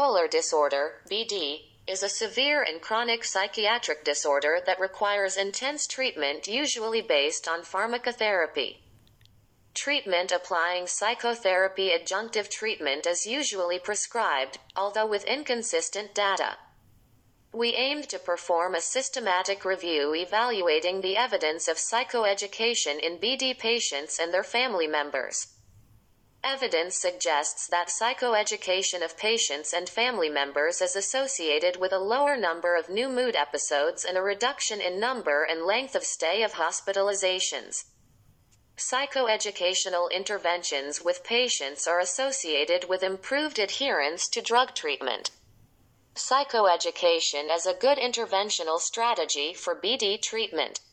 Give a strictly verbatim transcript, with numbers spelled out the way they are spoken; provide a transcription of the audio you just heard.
Bipolar disorder, B D, is a severe and chronic psychiatric disorder that requires intense treatment, usually based on pharmacotherapy. Treatment applying psychotherapy adjunctive treatment is usually prescribed, although with inconsistent data. We aimed to perform a systematic review evaluating the evidence of psychoeducation in B D patients and their family members. Evidence suggests that psychoeducation of patients and family members is associated with a lower number of new mood episodes and a reduction in number and length of stay of hospitalizations. Psychoeducational interventions with patients are associated with improved adherence to drug treatment. Psychoeducation is a good interventional strategy for B D treatment.